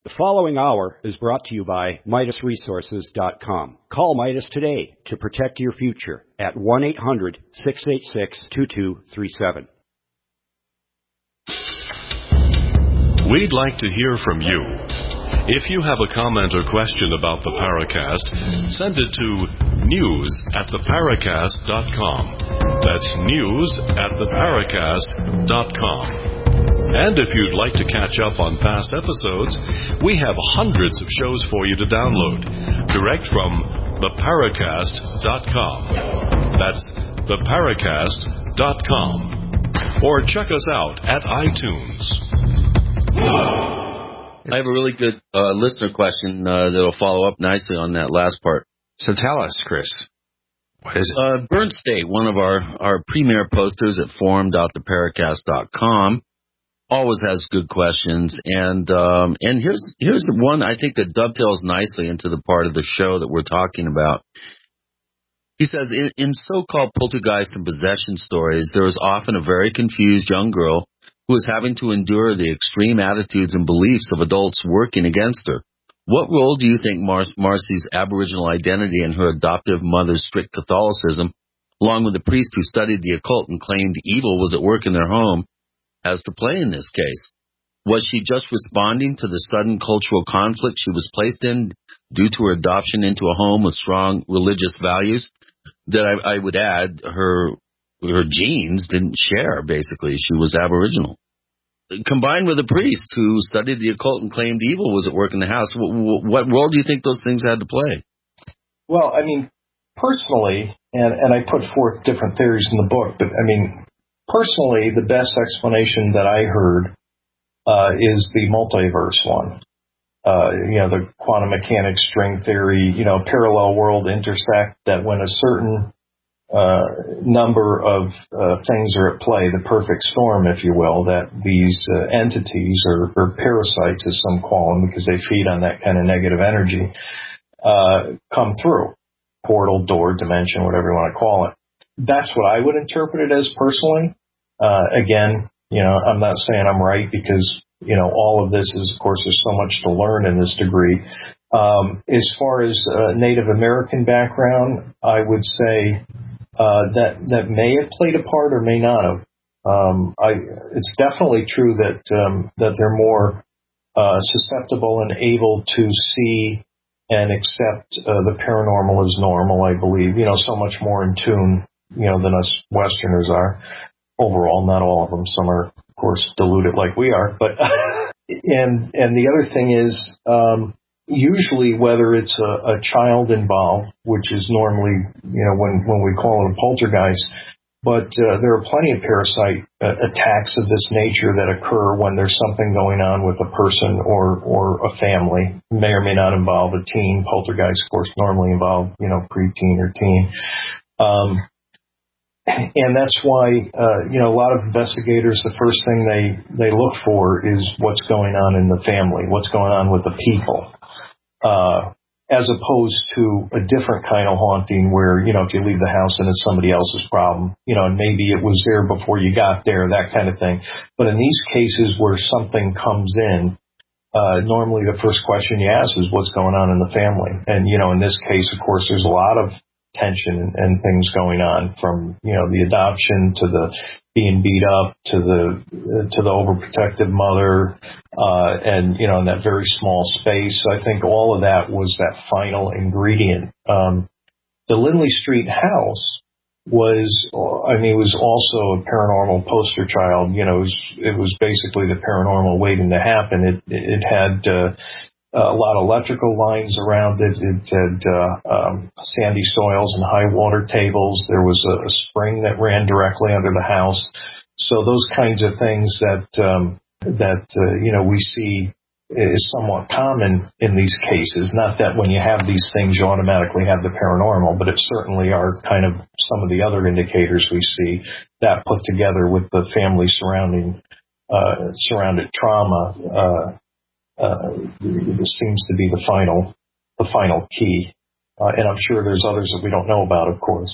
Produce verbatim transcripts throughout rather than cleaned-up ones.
The following hour is brought to you by Midas Resources dot com. Call Midas today to protect your future at one eight hundred, six eight six, two two three seven. We'd like to hear from you. If you have a comment or question about the Paracast, send it to news at the paracast dot com. That's news at the paracast dot com. And if you'd like to catch up on past episodes, we have hundreds of shows for you to download direct from the paracast dot com. That's the paracast dot com. Or check us out at iTunes. I have a really good uh, listener question uh, that will follow up nicely on that last part. So tell us, Chris. What is it? Uh, Burnt State, one of our, our premier posters at forum dot the paracast dot com, always has good questions. And um, and here's here's the one I think that dovetails nicely into the part of the show that we're talking about. He says, in, in so-called poltergeist and possession stories, there is often a very confused young girl who is having to endure the extreme attitudes and beliefs of adults working against her. What role do you think Mar- Marcy's Aboriginal identity and her adoptive mother's strict Catholicism, along with the priest who studied the occult and claimed evil was at work in their home, has to play in this case? Was she just responding to the sudden cultural conflict she was placed in due to her adoption into a home with strong religious values that I, I would add her her genes didn't share, basically? She was Aboriginal. Combined with a priest who studied the occult and claimed evil was at work in the house, what, what role do you think those things had to play? Well, I mean, personally, and, and I put forth different theories in the book, but I mean, personally, the best explanation that I heard uh, is the multiverse one. Uh, you know, the quantum mechanics string theory, you know, parallel world intersect, that when a certain uh, number of uh, things are at play, the perfect storm, if you will, that these uh, entities or, or parasites, as some call them, because they feed on that kind of negative energy, uh, come through. Portal, door, dimension, whatever you want to call it. That's what I would interpret it as personally. Uh, again, you know, I'm not saying I'm right because, you know, all of this is, of course, there's so much to learn in this degree. Um, as far as uh, Native American background, I would say uh, that that may have played a part or may not have. Um, I, it's definitely true that um, that they're more uh, susceptible and able to see and accept uh, the paranormal as normal, I believe. You know, so much more in tune, you know, than us Westerners are. Overall, not all of them. Some are, of course, deluded like we are. But and and the other thing is, um, usually whether it's a, a child involved, which is normally, you know, when, when we call it a poltergeist, but uh, there are plenty of parasite uh, attacks of this nature that occur when there's something going on with a person or or a family. May or may not involve a teen. Poltergeist, of course, normally involve, you know, preteen or teen. Um, And that's why, uh, you know, a lot of investigators, the first thing they, they look for is what's going on in the family, what's going on with the people, uh, as opposed to a different kind of haunting where, you know, if you leave the house and it's somebody else's problem, you know, and maybe it was there before you got there, that kind of thing. But in these cases where something comes in, uh, normally the first question you ask is what's going on in the family. And, you know, in this case, of course, there's a lot of tension and things going on, from, you know, the adoption to the being beat up to the uh, to the overprotective mother, uh, and, you know, in that very small space. So I think all of that was that final ingredient. Um, the Lindley Street house was, I mean, it was also a paranormal poster child. You know, it was, it was basically the paranormal waiting to happen. It it had uh, a lot of electrical lines around it. It had uh, um, sandy soils and high water tables. There was a, a spring that ran directly under the house. So those kinds of things that um, that uh, you know, we see is somewhat common in these cases. Not that when you have these things you automatically have the paranormal, but it certainly are kind of some of the other indicators we see, that put together with the family surrounding uh, surrounded trauma. Uh, Uh, seems to be the final, the final key, uh, and I'm sure there's others that we don't know about, of course.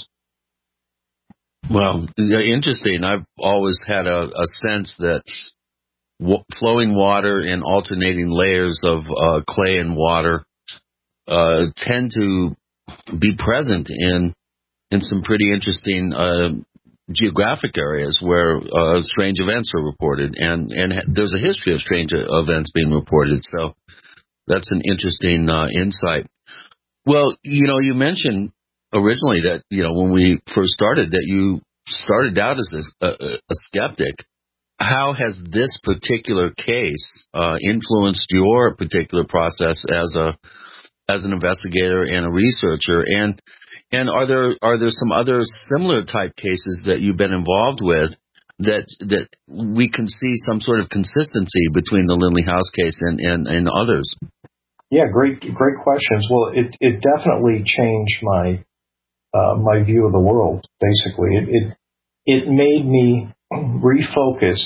Well, interesting. I've always had a, a sense that w- flowing water and alternating layers of uh, clay and water uh, tend to be present in in some pretty interesting uh, geographic areas where uh, strange events are reported, and and ha- there's a history of strange events being reported. So that's an interesting uh, insight. Well, you know, you mentioned originally that, you know, when we first started, that you started out as a, a, a skeptic. How has this particular case uh, influenced your particular process as a as an investigator and a researcher? And and are there are there some other similar type cases that you've been involved with that that we can see some sort of consistency between the Lindley House case and, and, and others? Yeah, great great questions. Well, it it definitely changed my uh, my view of the world. Basically, it it, it made me refocus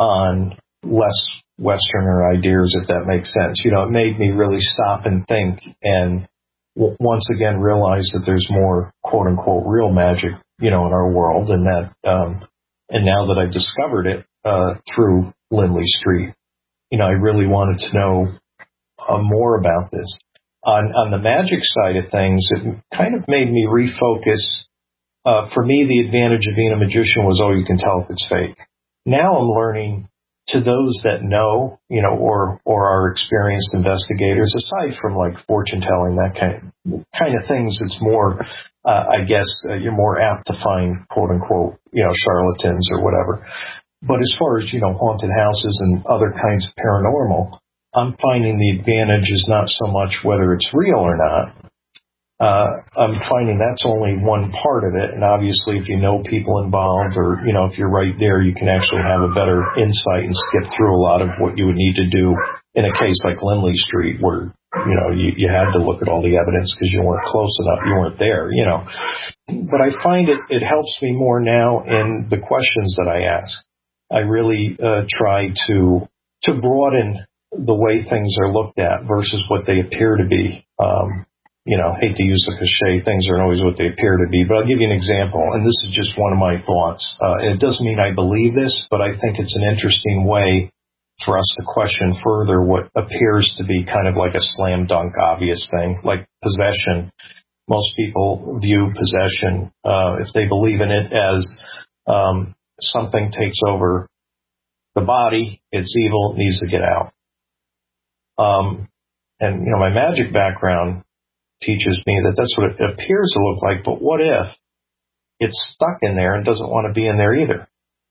on less Westerner ideas, if that makes sense. You know, it made me really stop and think, and w- once again realize that there's more "quote unquote" real magic, you know, in our world, and that, um, and now that I've discovered it uh, through Lindley Street, you know, I really wanted to know uh, more about this. On on the magic side of things, it kind of made me refocus. Uh, for me, the advantage of being a magician was, oh, you can tell if it's fake. Now I'm learning, to those that know, you know, or or are experienced investigators, aside from like fortune telling, that kind of, kind of things, it's more, uh, I guess, uh, you're more apt to find "quote unquote" you know, charlatans or whatever. But as far as, you know, haunted houses and other kinds of paranormal, I'm finding the advantage is not so much whether it's real or not. Uh, I'm finding that's only one part of it, and obviously if you know people involved, or, you know, if you're right there, you can actually have a better insight and skip through a lot of what you would need to do in a case like Lindley Street, where, you know, you, you had to look at all the evidence because you weren't close enough, you weren't there, you know. But I find it, it helps me more now in the questions that I ask. I really uh, try to to broaden the way things are looked at versus what they appear to be. Um, You know, hate to use a cliche, things aren't always what they appear to be, but I'll give you an example, and this is just one of my thoughts. Uh, it doesn't mean I believe this, but I think it's an interesting way for us to question further what appears to be kind of like a slam dunk obvious thing, like possession. Most people view possession, uh, if they believe in it, as um, something takes over the body, it's evil, it needs to get out. Um, and, you know, my magic background teaches me that that's what it appears to look like, but what if it's stuck in there and doesn't want to be in there either?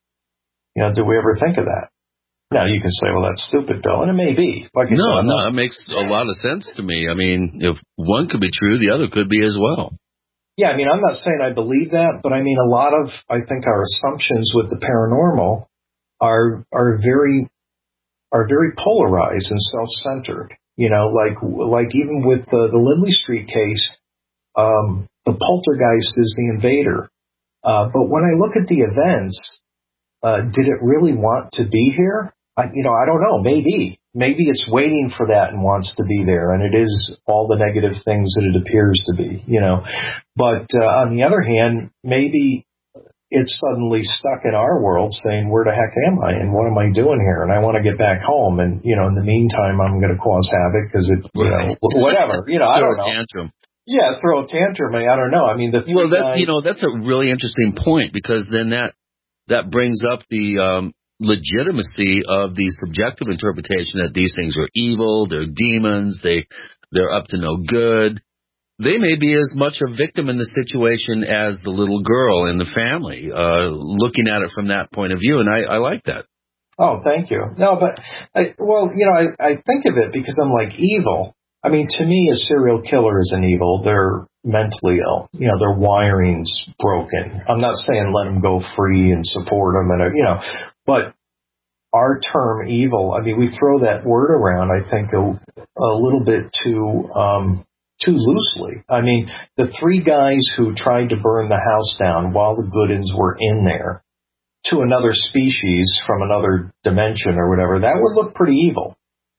You know, do we ever think of that? Now, you can say, well, that's stupid, Bill, and it may be. Like I no, said, no, it makes a lot of sense to me. I mean, if one could be true, the other could be as well. Yeah, I mean, I'm not saying I believe that, but I mean, a lot of, I think our assumptions with the paranormal are are very are very polarized and self-centered. You know, like like even with the, the Lindley Street case, um, the poltergeist is the invader. Uh, but when I look at the events, uh, did it really want to be here? I, you know, I don't know. Maybe. Maybe it's waiting for that and wants to be there, and it is all the negative things that it appears to be, you know. But uh, on the other hand, maybe it's suddenly stuck in our world saying, where the heck am I and what am I doing here? And I want to get back home. And, you know, in the meantime, I'm going to cause havoc because it, you know, whatever, you know, I don't know. Throw a tantrum. Yeah, throw a tantrum. I don't know. I mean, the well, that, guys, you know, that's a really interesting point, because then that, that brings up the, um, legitimacy of the subjective interpretation that these things are evil, they're demons, they, they're up to no good. They may be as much a victim in the situation as the little girl in the family, uh, looking at it from that point of view. And I, I like that. Oh, thank you. No, but, I, well, you know, I, I think of it because I'm like, evil. I mean, to me, a serial killer isn't evil. They're mentally ill. You know, their wiring's broken. I'm not saying let them go free and support them, and, you know, but our term evil, I mean, we throw that word around, I think, a, a little bit too, um, too loosely. I mean, the three guys who tried to burn the house down while the Goodins were in there to another species from another dimension or whatever, that would look pretty evil.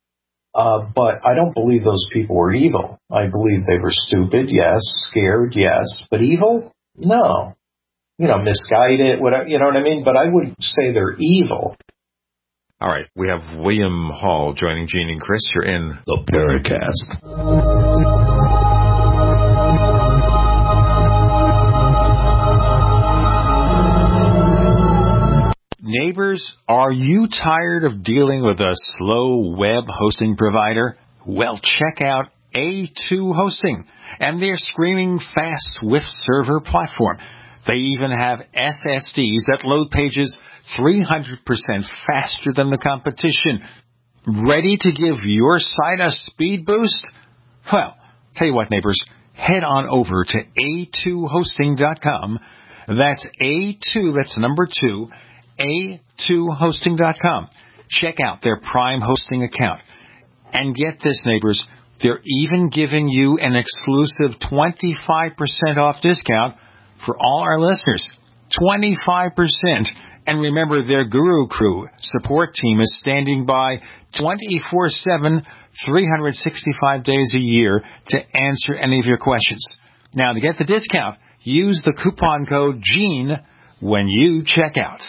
Uh, but I don't believe those people were evil. I believe they were stupid, yes, scared, yes, but evil? No. You know, misguided, whatever, you know what I mean? But I wouldn't say they're evil. All right, we have William Hall joining Gene and Chris. You're in the Paracast. Neighbors, are you tired of dealing with a slow web hosting provider? Well, check out A two Hosting and their screaming fast Swift server platform. They even have S S Ds that load pages three hundred percent faster than the competition. Ready to give your site a speed boost? Well, tell you what, neighbors, head on over to A two hosting dot com. That's A two, that's number two, A two hosting dot com. Check out their Prime Hosting account. And get this, neighbors, they're even giving you an exclusive twenty-five percent off discount for all our listeners. twenty-five percent. And remember, their Guru Crew support team is standing by twenty-four seven, three hundred sixty-five days a year to answer any of your questions. Now, to get the discount, use the coupon code GENE when you check out.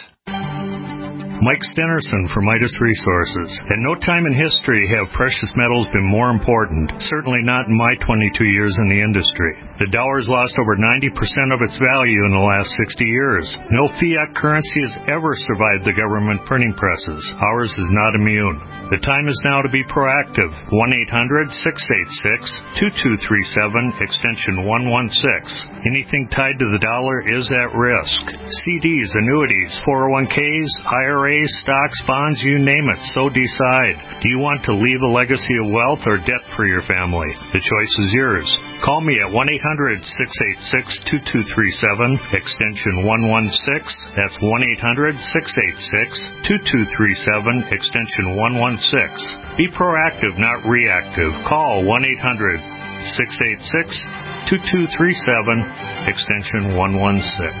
Mike Stenerson for Midas Resources. At no time in history have precious metals been more important, certainly not in my twenty-two years in the industry. The dollar's lost over ninety percent of its value in the last sixty years. No fiat currency has ever survived the government printing presses. Ours is not immune. The time is now to be proactive. one eight hundred, six eight six, two two three seven, extension one one six. Anything tied to the dollar is at risk. C Ds, annuities, four oh one k's, I R As, stocks, bonds, you name it, so decide. Do you want to leave a legacy of wealth or debt for your family? The choice is yours. Call me at one eight hundred, six eight six, two two three seven, extension one one six. That's one eight hundred, six eight six, two two three seven, extension one one six. Be proactive, not reactive. Call one eight hundred, six eight six, two two three seven, extension one one six.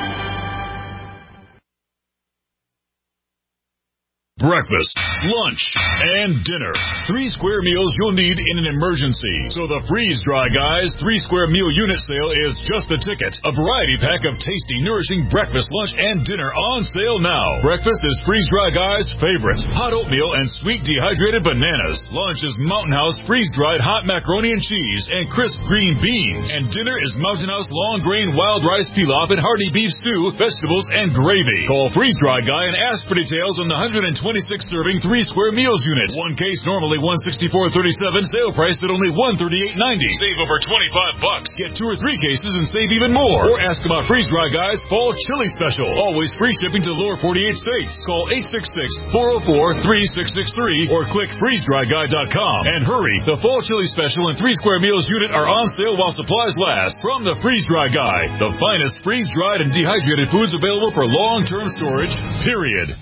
Breakfast, lunch, and dinner. Three square meals you'll need in an emergency. So the Freeze Dry Guys three square meal unit sale is just the ticket. A variety pack of tasty, nourishing breakfast, lunch, and dinner on sale now. Breakfast is Freeze Dry Guys' favorite. Hot oatmeal and sweet dehydrated bananas. Lunch is Mountain House freeze-dried hot macaroni and cheese and crisp green beans. And dinner is Mountain House long grain wild rice pilaf and hearty beef stew, vegetables, and gravy. Call Freeze Dry Guy and ask for details on the one hundred twenty-six serving three square meals unit. One case normally one sixty-four thirty-seven, sale price at only one thirty-eight ninety. Save over twenty-five bucks. Get two or three cases and save even more. Or ask about Freeze Dry Guys Fall Chili Special. Always free shipping to lower forty-eight states. Call eight six six, four oh four, three six six three or click freeze dry guy dot com. And hurry, the Fall Chili Special and three square meals unit are on sale while supplies last. From the Freeze Dry Guy, the finest freeze-dried and dehydrated foods available for long-term storage, period.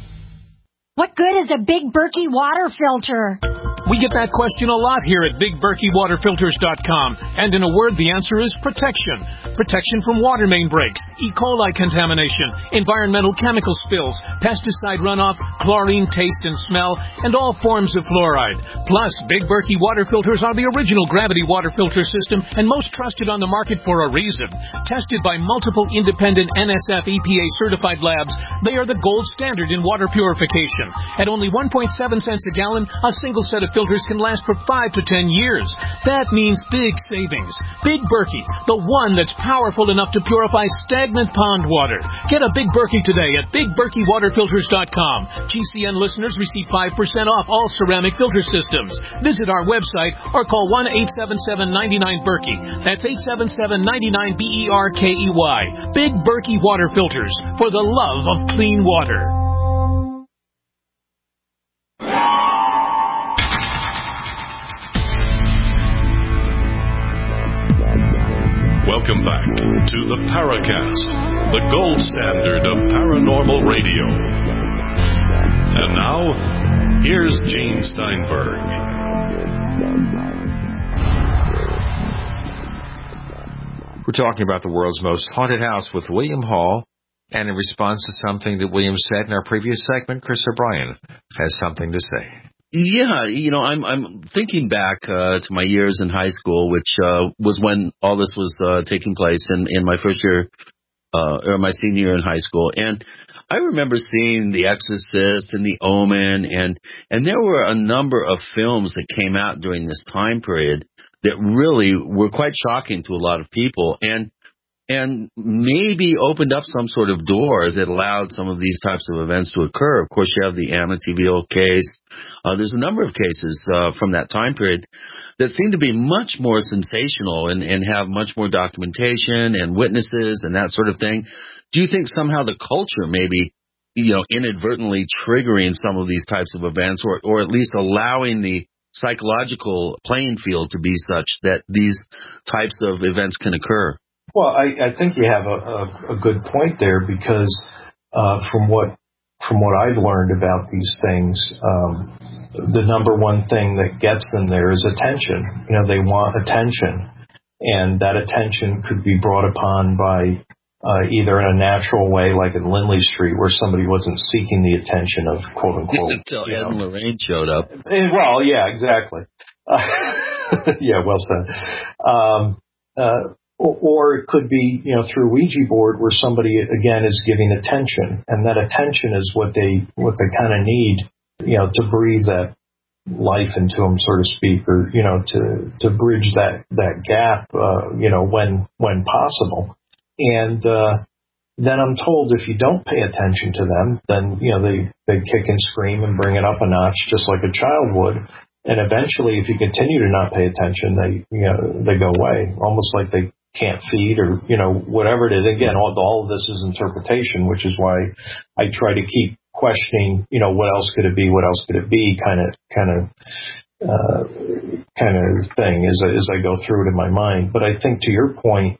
What good is a Big Berkey water filter? We get that question a lot here at big berkey water filters dot com. And in a word, the answer is protection. Protection from water main breaks, E. coli contamination, environmental chemical spills, pesticide runoff, chlorine taste and smell, and all forms of fluoride. Plus, Big Berkey water filters are the original gravity water filter system and most trusted on the market for a reason. Tested by multiple independent N S F E P A certified labs, they are the gold standard in water purification. At only one point seven cents a gallon, a single set of filters can last for five to ten years. That means big savings. Big Berkey, the one that's powerful enough to purify stagnant pond water. Get a Big Berkey today at big berkey water filters dot com. G C N listeners receive five percent off all ceramic filter systems. Visit our website or call one eight seven seven, nine nine, Berkey. That's eight seven seven, nine nine, B E R K E Y. Big Berkey Water Filters, for the love of clean water. Welcome back to the Paracast, the gold standard of paranormal radio. And now, here's Gene Steinberg. We're talking about the world's most haunted house with William Hall, and in response to something that William said in our previous segment, Chris O'Brien has something to say. Yeah, you know, I'm I'm thinking back uh, to my years in high school, which uh, was when all this was uh, taking place in, in my first year, uh, or my senior year in high school. And I remember seeing The Exorcist and The Omen, and and there were a number of films that came out during this time period that really were quite shocking to a lot of people, and and maybe opened up some sort of door that allowed some of these types of events to occur. Of course, you have the Amityville case. Uh, there's a number of cases uh, from that time period that seem to be much more sensational and, and have much more documentation and witnesses and that sort of thing. Do you think somehow the culture may be, you know, inadvertently triggering some of these types of events, or, or at least allowing the psychological playing field to be such that these types of events can occur? Well, I, I think you have a, a, a good point there, because uh, from what from what I've learned about these things, um, the number one thing that gets them there is attention. You know, they want attention, and that attention could be brought upon by uh, either in a natural way, like in Lindley Street, where somebody wasn't seeking the attention of quote unquote until Ed and Lorraine showed up. Well, yeah, exactly. Uh, yeah, well said. Um, uh, Or it could be, you know, through Ouija board, where somebody, again, is giving attention. And that attention is what they what they kind of need, you know, to breathe that life into them, so to speak, or, you know, to, to bridge that, that gap, uh, you know, when when possible. And uh, then I'm told if you don't pay attention to them, then, you know, they, they kick and scream and bring it up a notch, just like a child would. And eventually, if you continue to not pay attention, they, you know, they go away, almost like they can't feed, or, you know, whatever it is. Again, all, all of this is interpretation, which is why I try to keep questioning, you know, what else could it be? What else could it be? Kind of, kind of, uh, kind of thing as I, as I go through it in my mind. But I think to your point,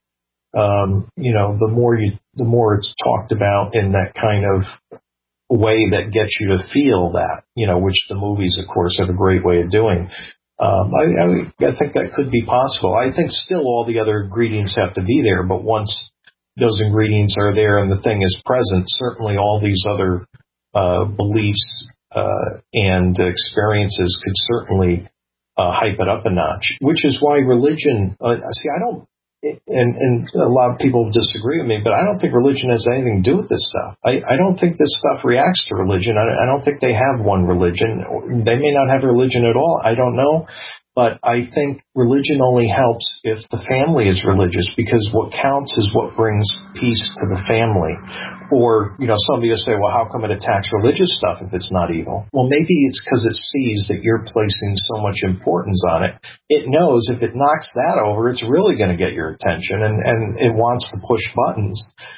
um, you know, the more you, the more it's talked about in that kind of way that gets you to feel that, you know, which the movies, of course, have a great way of doing. Um, I, I, I think that could be possible. I think still all the other ingredients have to be there, but once those ingredients are there and the thing is present, certainly all these other uh, beliefs uh, and experiences could certainly uh, hype it up a notch, which is why religion, uh, see, I don't, and, and a lot of people disagree with me, but I don't think religion has anything to do with this stuff. I, I don't think this stuff reacts to religion. I, I don't think they have one religion. They may not have religion at all. I don't know. But I think religion only helps if the family is religious, because what counts is what brings peace to the family. Or, you know, somebody will say, well, how come it attacks religious stuff if it's not evil? Well, maybe it's because it sees that you're placing so much importance on it. It knows if it knocks that over, it's really going to get your attention, and, and it wants to push buttons.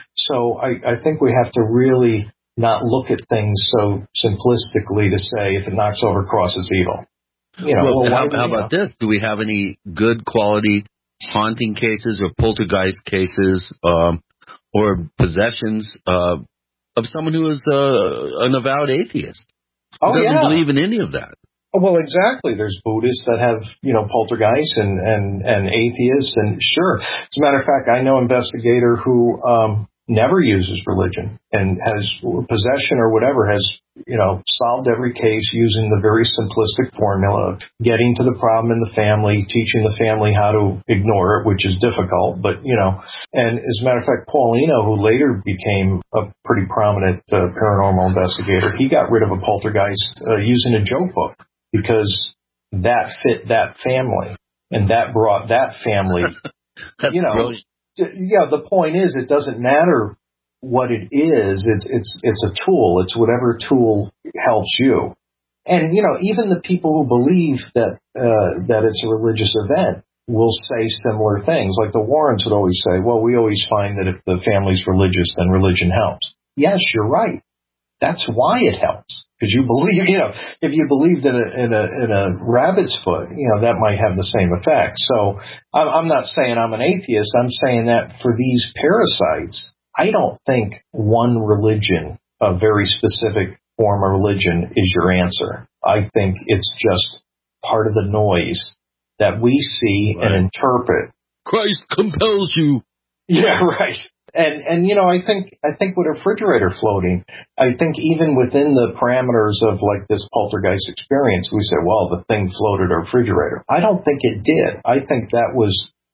So I, I think we have to really not look at things so simplistically to say if it knocks over cross, it's evil. You know, well, well, how, how about this? Do we have any good quality haunting cases or poltergeist cases um, or possessions uh, of someone who is uh, an avowed atheist? Who oh, doesn't yeah. believe in any of that? Well, exactly. There's Buddhists that have, you know, poltergeists and, and, and atheists. And sure, as a matter of fact, I know an investigator who um, never uses religion and has possession or whatever, has, you know, solved every case using the very simplistic formula of getting to the problem in the family, teaching the family how to ignore it, which is difficult, but, you know, and as a matter of fact, Paulino, who later became a pretty prominent uh, paranormal investigator, he got rid of a poltergeist uh, using a joke book, because that fit that family, and that brought that family, you know, brilliant. Yeah, the point is, it doesn't matter what it is. It's it's it's a tool. It's whatever tool helps you. And, you know, even the people who believe that uh, that it's a religious event will say similar things. Like the Warrens would always say, well, we always find that if the family's religious, then religion helps. Yes, you're right. That's why it helps, because you believe, you know, if you believed in a, in a, in a rabbit's foot, you know, that might have the same effect. So I'm not saying I'm an atheist. I'm saying that for these parasites, I don't think one religion, a very specific form of religion, is your answer. I think it's just part of the noise that we see right. and interpret. Christ compels you. Yeah, right. And, and, you know, I think, I think with a refrigerator floating, I think even within the parameters of like this poltergeist experience, we say, well, the thing floated a refrigerator. I don't think it did. I think that was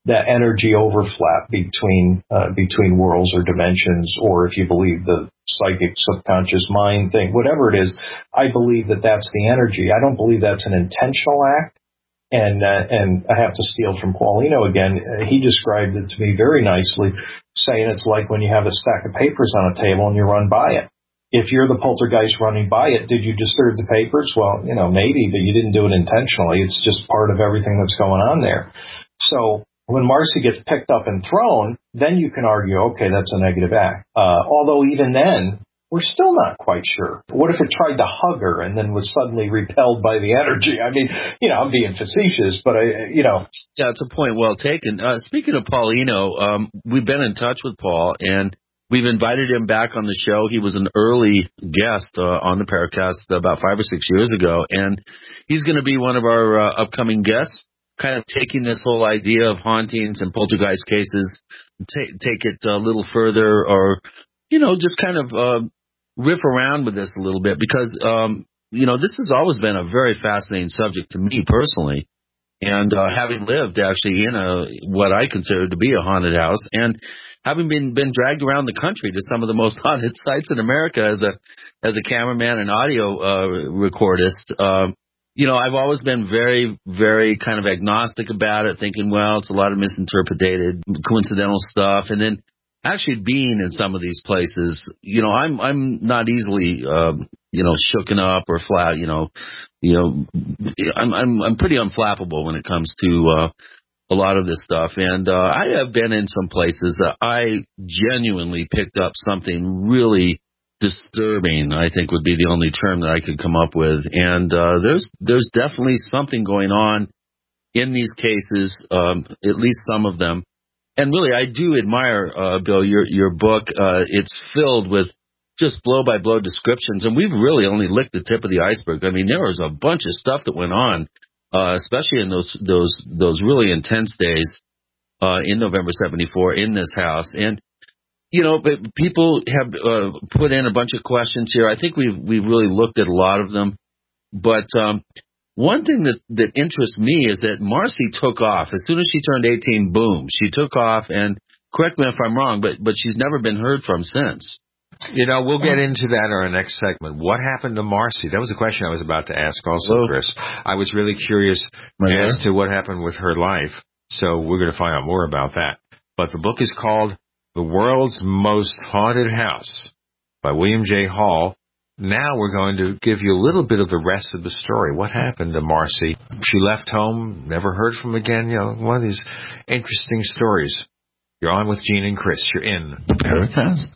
that energy overlap between uh, between worlds or dimensions, or if you believe the psychic subconscious mind thing, whatever it is, I believe that that's the energy. I don't believe that's an intentional act. And uh, and I have to steal from Paulino again. Uh, he described it to me very nicely, saying it's like when you have a stack of papers on a table and you run by it. If you're the poltergeist running by it, did you disturb the papers? Well, you know, maybe, but you didn't do it intentionally. It's just part of everything that's going on there. So when Marcy gets picked up and thrown, then you can argue, okay, that's a negative act. Uh, although even then, we're still not quite sure. What if it tried to hug her and then was suddenly repelled by the energy? I mean, you know, I'm being facetious, but I, you know. Yeah, it's a point well taken. Uh, speaking of Paulino, um, we've been in touch with Paul, and we've invited him back on the show. He was an early guest uh, on the Paracast about five or six years ago, and he's going to be one of our uh, upcoming guests, kind of taking this whole idea of hauntings and poltergeist cases, t- take it a little further, or, you know, just kind of uh, riff around with this a little bit, because, um, you know, this has always been a very fascinating subject to me personally. And uh, having lived actually in a what I consider to be a haunted house, and having been been dragged around the country to some of the most haunted sites in America as a as a cameraman and audio uh, recordist, uh, you know, I've always been very, very kind of agnostic about it, thinking, well, it's a lot of misinterpreted, coincidental stuff, and then actually being in some of these places, you know, I'm I'm not easily, um, you know, shooken up or flat, you know, you know, I'm I'm I'm pretty unflappable when it comes to uh, a lot of this stuff, and uh, I have been in some places that I genuinely picked up something really disturbing, I think would be the only term that I could come up with, and uh, there's there's definitely something going on in these cases, um, at least some of them. And really, I do admire, uh, Bill, your your book. Uh, it's filled with just blow-by-blow descriptions, and we've really only licked the tip of the iceberg. I mean, there was a bunch of stuff that went on, uh, especially in those those those really intense days uh, in November seventy-four in this house. And, you know, people have uh, put in a bunch of questions here. I think we've, we've really looked at a lot of them. But um, one thing that, that interests me is that Marcy took off. As soon as she turned eighteen, boom, she took off. And correct me if I'm wrong, but, but she's never been heard from since. You know, we'll get into that in our next segment. What happened to Marcy? That was a question I was about to ask also, Hello. Chris. I was really curious My as to what happened with her life. So we're going to find out more about that. But the book is called The World's Most Haunted House by William J. Hall. Now we're going to give you a little bit of the rest of the story. What happened to Marcy? She left home, never heard from again. You know, one of these interesting stories. You're on with Gene and Chris. You're in the Paracast.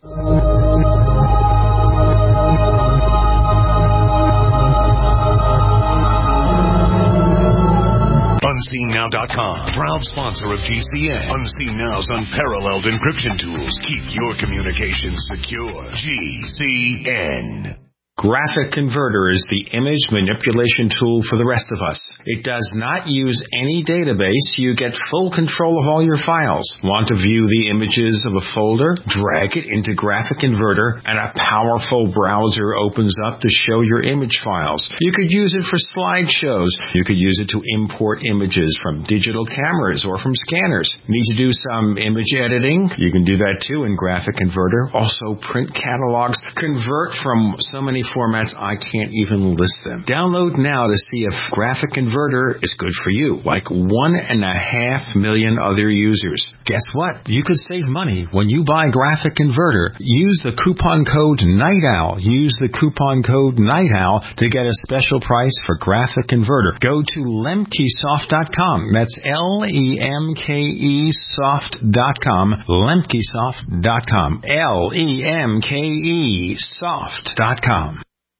Unseen Now dot com, proud sponsor of G C N. Unseen Now's unparalleled encryption tools keep your communications secure. G C N. Graphic Converter is the image manipulation tool for the rest of us. It does not use any database. You get full control of all your files. Want to view the images of a folder? Drag it into Graphic Converter and a powerful browser opens up to show your image files. You could use it for slideshows. You could use it to import images from digital cameras or from scanners. Need to do some image editing? You can do that too in Graphic Converter. Also print catalogs. Convert from so many formats I can't even list them. Download now to see if Graphic Converter is good for you, like one and a half million other users. Guess what? You could save money when you buy Graphic Converter. Use the coupon code NIGHTOWL. Use the coupon code NIGHTOWL to get a special price for Graphic Converter. Go to lemkesoft dot com. That's L E M K E soft dot com. lemkesoft dot com. L E M K E soft dot com.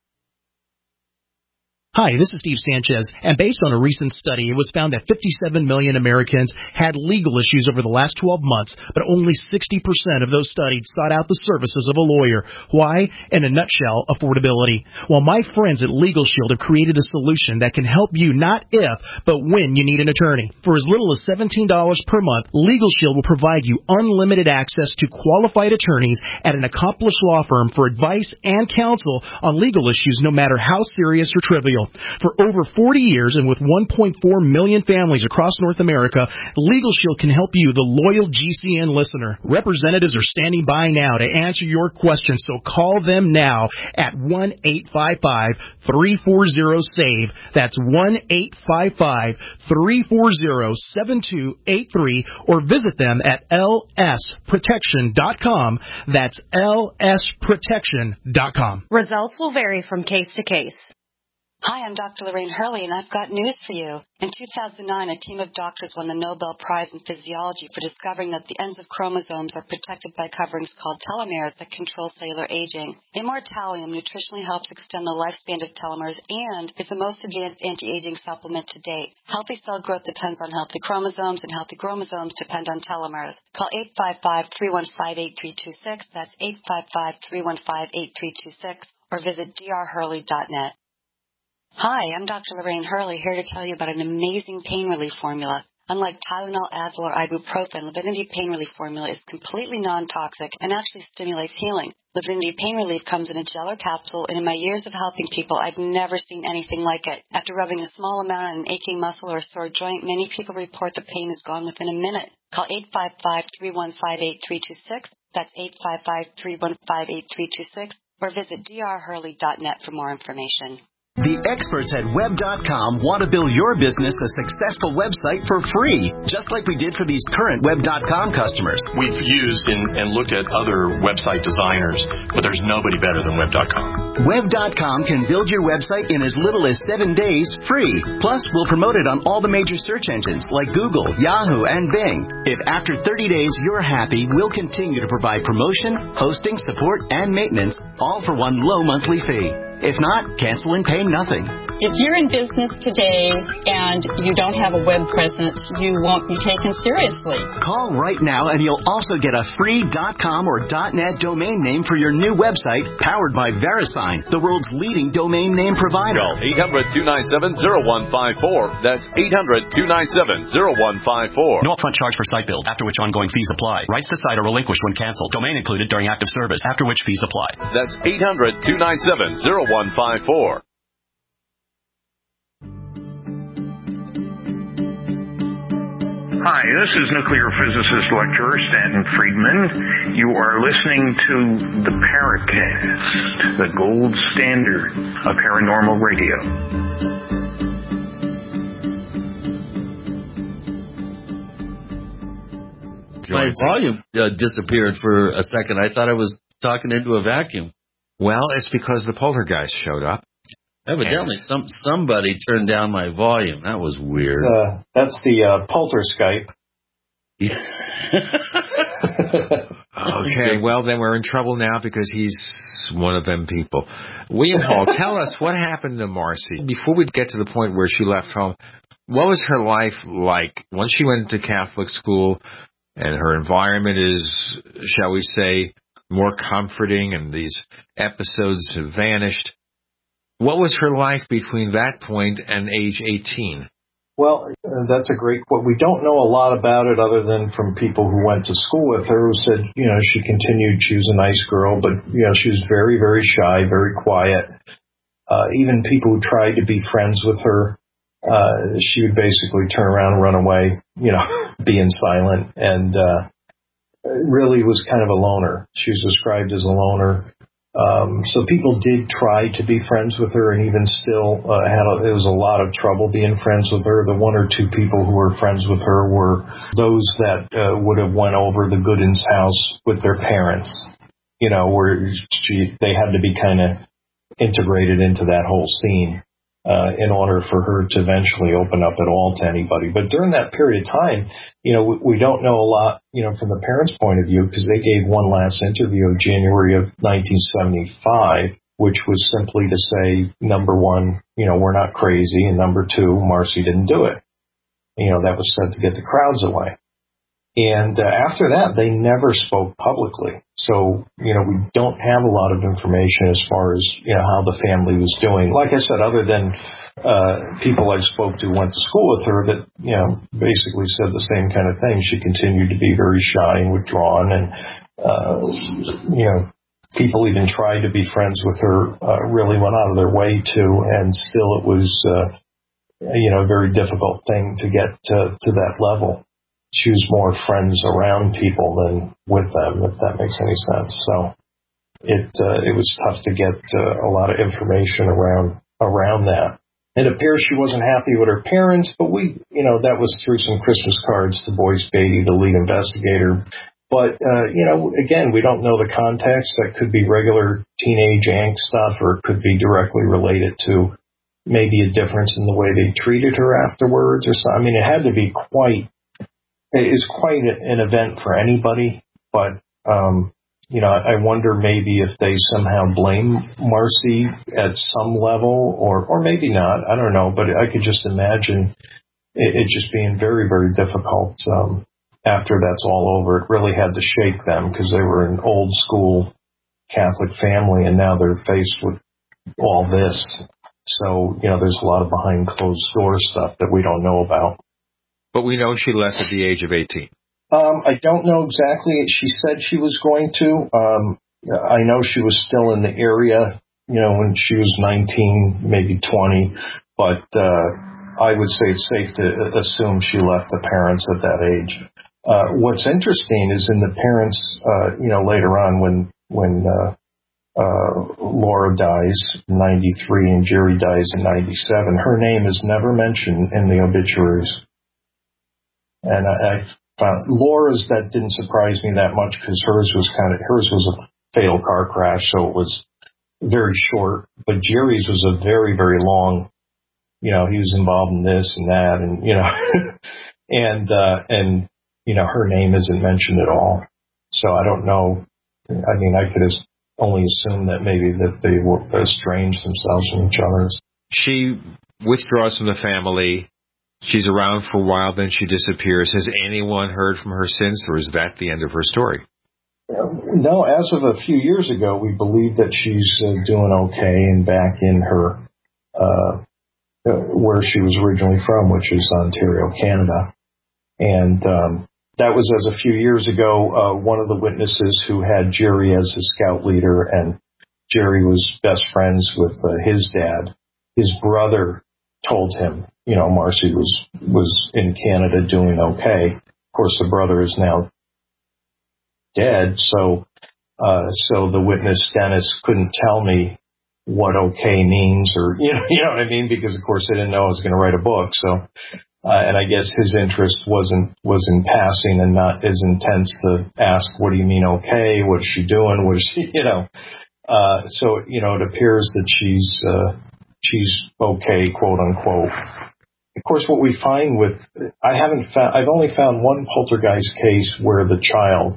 Hi, this is Steve Sanchez, and based on a recent study, it was found that fifty-seven million Americans had legal issues over the last twelve months, but only sixty percent of those studied sought out the services of a lawyer. Why? In a nutshell, affordability. Well, my friends at Legal Shield have created a solution that can help you not if, but when you need an attorney. For as little as seventeen dollars per month, Legal Shield will provide you unlimited access to qualified attorneys at an accomplished law firm for advice and counsel on legal issues, no matter how serious or trivial. Shield. For over forty years and with one point four million families across North America, Legal Shield can help you, the loyal G C N listener. Representatives are standing by now to answer your questions, so call them now at one eight five five, three four zero, SAVE. That's one eight five five, three four zero, seven two eight three, or visit them at L S protection dot com. That's L S protection dot com. Results will vary from case to case. Hi, I'm Doctor Lorraine Hurley, and I've got news for you. In two thousand nine, a team of doctors won the Nobel Prize in Physiology for discovering that the ends of chromosomes are protected by coverings called telomeres that control cellular aging. Immortalium nutritionally helps extend the lifespan of telomeres and is the most advanced anti-aging supplement to date. Healthy cell growth depends on healthy chromosomes, and healthy chromosomes depend on telomeres. Call eight five five, three one five, eight three two six. That's eight five five, three one five, eight three two six, or visit d r hurley dot net. Hi, I'm Doctor Lorraine Hurley, here to tell you about an amazing pain relief formula. Unlike Tylenol, Advil, or ibuprofen, Livinity Pain Relief Formula is completely non-toxic and actually stimulates healing. Livinity Pain Relief comes in a gel or capsule, and in my years of helping people, I've never seen anything like it. After rubbing a small amount on an aching muscle or a sore joint, many people report the pain is gone within a minute. Call eight five five, three one five, eight three two six. That's eight five five, three one five, eight three two six, or visit d r hurley dot net for more information. The experts at web dot com want to build your business a successful website for free, just like we did for these current web dot com customers. We've used and, and looked at other website designers, but there's nobody better than web dot com. web dot com can build your website in as little as seven days free. Plus, we'll promote it on all the major search engines like Google, Yahoo, and Bing. If after thirty days you're happy, we'll continue to provide promotion, hosting, support, and maintenance, all for one low monthly fee. If not, cancel and pay nothing. If you're in business today and you don't have a web presence, you won't be taken seriously. Call right now and you'll also get a free .com or .net domain name for your new website, powered by VeriSign, the world's leading domain name provider. Call eight hundred, two nine seven, zero one five four. That's eight hundred, two nine seven, zero one five four. No upfront charge for site build, after which ongoing fees apply. Rights to site are relinquished when canceled. Domain included during active service, after which fees apply. That's eight hundred, two nine seven, zero one five four. Hi, this is nuclear physicist lecturer Stanton Friedman. You are listening to the Paracast, the gold standard of paranormal radio. My volume uh, disappeared for a second. I thought I was talking into a vacuum. Well, it's because the poltergeist showed up. Evidently, some somebody turned down my volume. That was weird. Uh, that's the uh, polterskype. Okay, well, then we're in trouble now because he's one of them people. William Hall, tell us what happened to Marcy. Before we get to the point where she left home, what was her life like once she went to Catholic school and her environment is, shall we say, more comforting and these episodes have vanished? What was her life between that point and age eighteen? Well, uh, that's a great quote. We don't know a lot about it other than from people who went to school with her who said, you know, she continued, she was a nice girl, but, you know, she was very, very shy, very quiet. Uh, even people who tried to be friends with her, uh, she would basically turn around and run away, you know, being silent, and uh, really was kind of a loner. She was described as a loner. Um, so people did try to be friends with her, and even still uh, had a, it was a lot of trouble being friends with her. The one or two people who were friends with her were those that uh, would have went over the Goodins' house with their parents, you know, where she, they had to be kind of integrated into that whole scene uh, in order for her to eventually open up at all to anybody. But during that period of time, you know, we, we don't know a lot, you know, from the parents' point of view, because they gave one last interview in January of nineteen seventy-five, which was simply to say, number one, you know, we're not crazy, and number two, Marcy didn't do it. You know, that was said to get the crowds away. And uh, after that, they never spoke publicly. So, you know, we don't have a lot of information as far as, you know, how the family was doing. Like I said, other than uh, people I spoke to went to school with her that, you know, basically said the same kind of thing. She continued to be very shy and withdrawn and, uh, you know, people even tried to be friends with her, uh, really went out of their way to, and still it was, uh, you know, a very difficult thing to get to, to that level. She was more friends around people than with them, if that makes any sense. So it uh, it was tough to get uh, a lot of information around around that. It appears she wasn't happy with her parents, but we, you know, that was through some Christmas cards to Boyce Beatty, the lead investigator. But, uh, you know, again, we don't know the context. That could be regular teenage angst stuff, or it could be directly related to maybe a difference in the way they treated her afterwards or something. I mean, it had to be quite, it is quite an event for anybody. But, um, you know, I wonder maybe if they somehow blame Marcy at some level, or, or maybe not. I don't know. But I could just imagine it, it just being very, very difficult, um, after that's all over. It really had to shake them, because they were an old school Catholic family, and now they're faced with all this. So, you know, there's a lot of behind closed door stuff that we don't know about. But we know she left at the age of eighteen. Um, I don't know exactly. She said she was going to. Um, I know she was still in the area, you know, when she was nineteen, maybe twenty. But uh, I would say it's safe to assume she left the parents at that age. Uh, what's interesting is in the parents, uh, you know, later on when, when, uh, uh, Laura dies in ninety-three and Jerry dies in ninety-seven, her name is never mentioned in the obituaries. And I, I found Laura's, that didn't surprise me that much, because hers was kind of, hers was a fatal car crash, so it was very short. But Jerry's was a very, very long, you know, he was involved in this and that, and, you know, and, uh, and, you know, her name isn't mentioned at all. So I don't know. I mean, I could only assume that maybe that they were estranged themselves from each other. She withdraws from the family. She's around for a while, then she disappears. Has anyone heard from her since, or is that the end of her story? Uh, no, as of a few years ago, we believe that she's uh, doing okay and back in her, uh, uh, where she was originally from, which is Ontario, Canada. And, um, that was as a few years ago, uh, one of the witnesses who had Jerry as a scout leader, and Jerry was best friends with uh, his dad. His brother told him, you know, Marcy was, was in Canada doing okay. Of course, the brother is now dead. So, uh, so the witness, Dennis, couldn't tell me what okay means, or, you know, you know what I mean? Because of course they didn't know I was going to write a book. So, Uh, and I guess his interest wasn't, was in passing and not as intense to ask, what do you mean okay? What is she doing? What is she, you know? Uh, so, you know, it appears that she's, uh, she's okay, quote unquote. Of course, what we find with, I haven't found, I've only found one poltergeist case where the child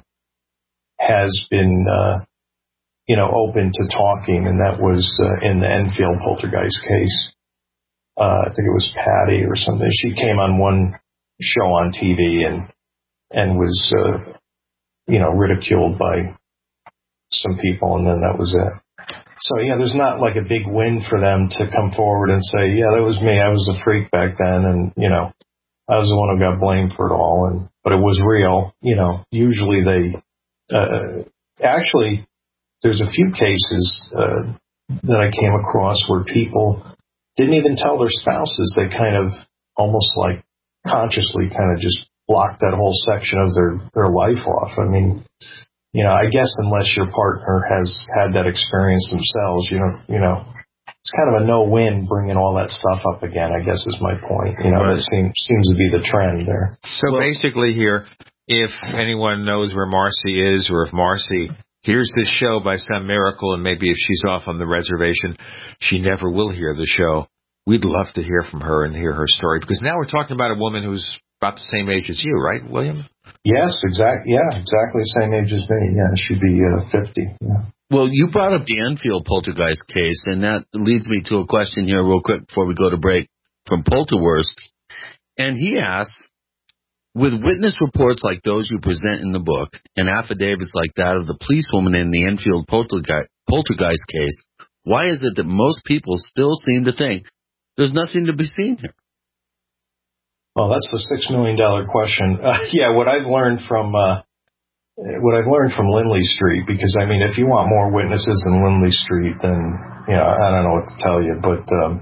has been, uh, you know, open to talking, and that was uh, in the Enfield poltergeist case. Uh, I think it was Patty or something. She came on one show on T V and, and was, uh, you know, ridiculed by some people, and then that was it. So, yeah, there's not like a big win for them to come forward and say, yeah, that was me. I was a freak back then. And, you know, I was the one who got blamed for it all. And, but it was real. You know, usually they, uh, actually, there's a few cases, uh, that I came across where people didn't even tell their spouses. They kind of almost like consciously kind of just blocked that whole section of their, their life off. I mean, you know, I guess unless your partner has had that experience themselves, you know, you know, it's kind of a no-win bringing all that stuff up again, I guess is my point. You know, right. That seems, seems to be the trend there. So well, basically here, if anyone knows where Marcy is, or if Marcy hears this show by some miracle, and maybe if she's off on the reservation, she never will hear the show, we'd love to hear from her and hear her story, because now we're talking about a woman who's about the same age as you, right, William? Yes, exactly. Yeah, exactly the same age as me. Yeah, she'd be uh, fifty. Yeah. Well, you brought up the Enfield poltergeist case, and that leads me to a question here real quick before we go to break from Polterwurst. And he asks, with witness reports like those you present in the book and affidavits like that of the policewoman in the Enfield poltergeist, poltergeist case, why is it that most people still seem to think there's nothing to be seen here? Well, that's the six million dollars question. Uh, yeah, what I've learned from uh, what I've learned from Lindley Street, because, I mean, if you want more witnesses in Lindley Street, then, you know, I don't know what to tell you. But um,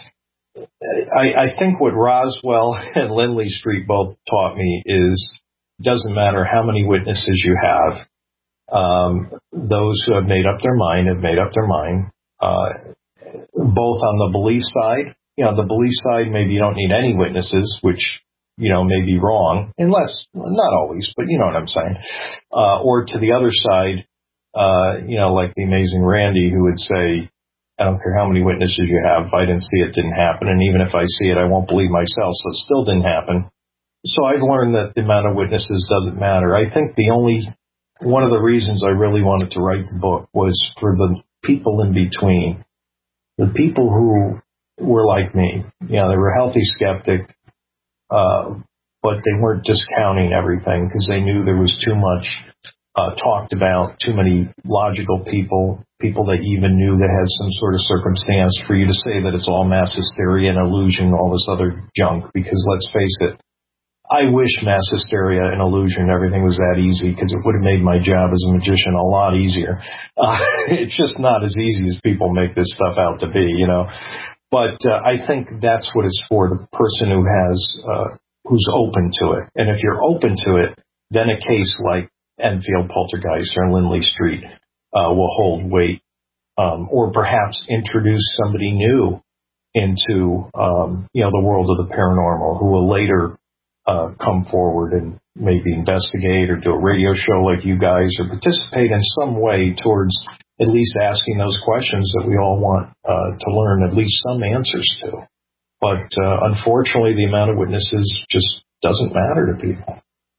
I, I think what Roswell and Lindley Street both taught me is it doesn't matter how many witnesses you have. Um, those who have made up their mind have made up their mind, uh, both on the belief side. You know, the belief side, maybe you don't need any witnesses, which, you know, may be wrong, unless, not always, but you know what I'm saying. Uh, or to the other side, uh, you know, like the amazing Randy, who would say, I don't care how many witnesses you have, if I didn't see it, it didn't happen. And even if I see it, I won't believe myself, so it still didn't happen. So I've learned that the amount of witnesses doesn't matter. I think the only, one of the reasons I really wanted to write the book was for the people in between, the people who were like me. You know, they were a healthy skeptic, uh, but they weren't discounting everything because they knew there was too much uh, talked about, too many logical people, people that even knew they had some sort of circumstance for you to say that it's all mass hysteria and illusion, all this other junk, because let's face it, I wish mass hysteria and illusion and everything was that easy, because it would have made my job as a magician a lot easier. Uh, it's just not as easy as people make this stuff out to be, you know. But uh, I think that's what it's for, the person who has, uh, who's open to it. And if you're open to it, then a case like Enfield Poltergeist or Lindley Street uh, will hold weight, um, or perhaps introduce somebody new into, um, you know, the world of the paranormal, who will later Uh, come forward and maybe investigate or do a radio show like you guys, or participate in some way towards at least asking those questions that we all want uh, to learn at least some answers to. But uh, unfortunately, the amount of witnesses just doesn't matter to people.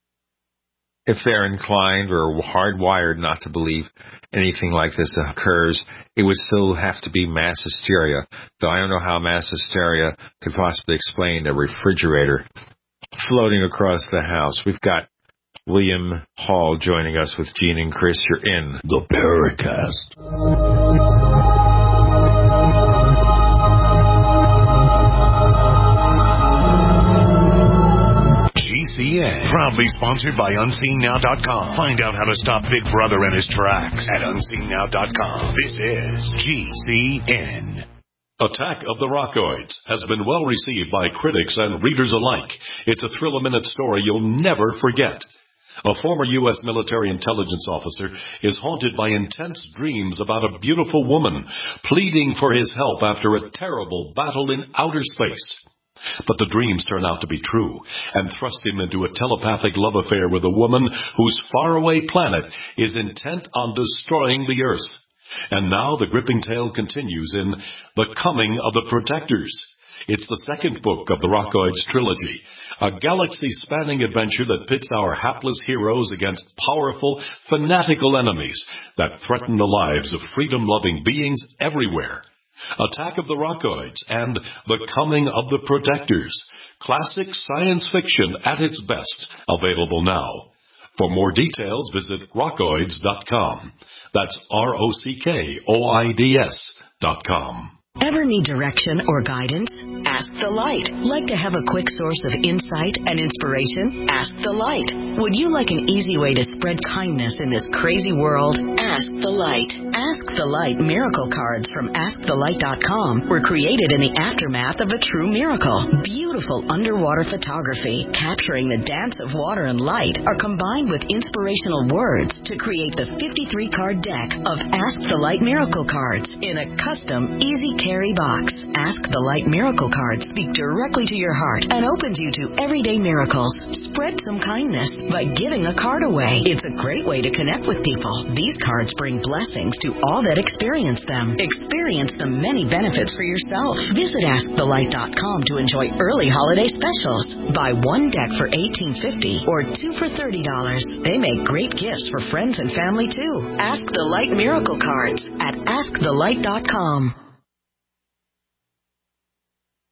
If they're inclined or hardwired not to believe anything like this occurs, it would still have to be mass hysteria, though I don't know how mass hysteria could possibly explain a refrigerator floating across the house. We've got William Hall joining us with Gene and Chris. You're in the Paracast. G C N, proudly sponsored by Unseen Now dot com. Find out how to stop Big Brother in his tracks at Unseen Now dot com. This is G C N. Attack of the Rockoids has been well received by critics and readers alike. It's a thrill-a-minute story you'll never forget. A former U S military intelligence officer is haunted by intense dreams about a beautiful woman pleading for his help after a terrible battle in outer space. But the dreams turn out to be true and thrust him into a telepathic love affair with a woman whose faraway planet is intent on destroying the Earth. And now the gripping tale continues in The Coming of the Protectors. It's the second book of the Rockoids trilogy, a galaxy-spanning adventure that pits our hapless heroes against powerful, fanatical enemies that threaten the lives of freedom-loving beings everywhere. Attack of the Rockoids and The Coming of the Protectors. Classic science fiction at its best. Available now. For more details, visit rockoids dot com. That's R O C K O I D S dot com. Ever need direction or guidance? Ask the Light. Like to have a quick source of insight and inspiration? Ask the Light. Would you like an easy way to spread kindness in this crazy world? Ask the Light. Ask the Light miracle cards from ask the light dot com were created in the aftermath of a true miracle. Beautiful underwater photography capturing the dance of water and light are combined with inspirational words to create the fifty-three card deck of Ask the Light miracle cards in a custom, easy carry box. Ask the Light miracle cards speak directly to your heart and opens you to everyday miracles. Spread some kindness by giving a card away. It's a great way to connect with people. These cards bring blessings to all that experience them. Experience the many benefits for yourself. Visit ask the light dot com to enjoy early holiday specials. Buy one deck for eighteen fifty or two for thirty dollars. They make great gifts for friends and family too. Ask the Light miracle cards at ask the light dot com.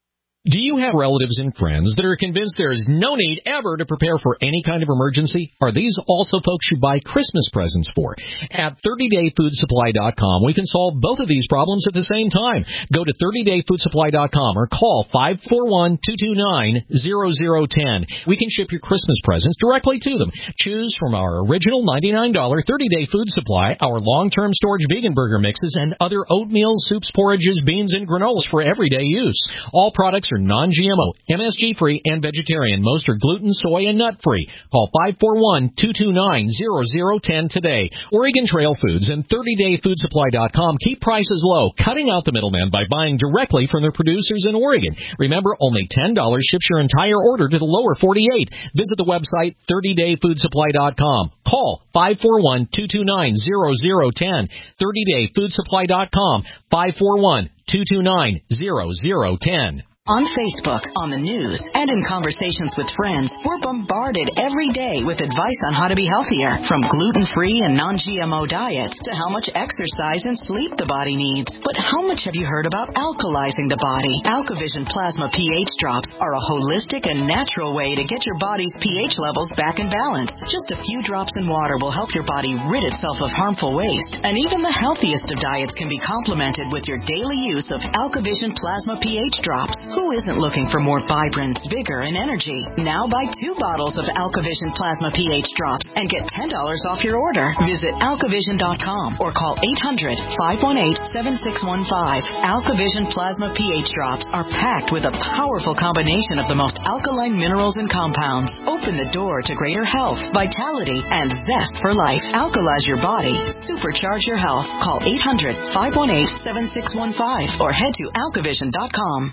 Do you have relatives and friends that are convinced there is no need ever to prepare for any kind of emergency? Are these also folks you buy Christmas presents for? At thirty day food supply dot com, we can solve both of these problems at the same time. Go to thirty day food supply dot com or call five four one, two two nine, zero zero one zero. We can ship your Christmas presents directly to them. Choose from our original ninety-nine dollars thirty day food supply, our long-term storage vegan burger mixes, and other oatmeal, soups, porridges, beans, and granolas for everyday use. All products are non-G M O, M S G-free, and vegetarian. Most are gluten, soy, and nut-free. Call five four one, two two nine, zero zero one zero today. Oregon Trail Foods and thirty day food supply dot com keep prices low, cutting out the middleman by buying directly from their producers in Oregon. Remember, only ten dollars ships your entire order to the lower forty-eight. Visit the website thirty day food supply dot com. Call five four one, two two nine, zero zero one zero. thirty day food supply dot com. five four one, two two nine, zero zero one zero. On Facebook, on the news, and in conversations with friends, we're bombarded every day with advice on how to be healthier, from gluten-free and non-G M O diets to how much exercise and sleep the body needs. But how much have you heard about alkalizing the body? AlkaVision Plasma pH drops are a holistic and natural way to get your body's pH levels back in balance. Just a few drops in water will help your body rid itself of harmful waste. And even the healthiest of diets can be complemented with your daily use of AlkaVision Plasma pH drops. Who isn't looking for more vibrance, vigor, and energy? Now buy two bottles of AlkaVision Plasma pH drops and get ten dollars off your order. Visit alkavision dot com or call eight hundred, five one eight, seven six one five. AlkaVision Plasma pH drops are packed with a powerful combination of the most alkaline minerals and compounds. Open the door to greater health, vitality, and zest for life. Alkalize your body. Supercharge your health. Call eight hundred, five one eight, seven six one five or head to alkavision dot com.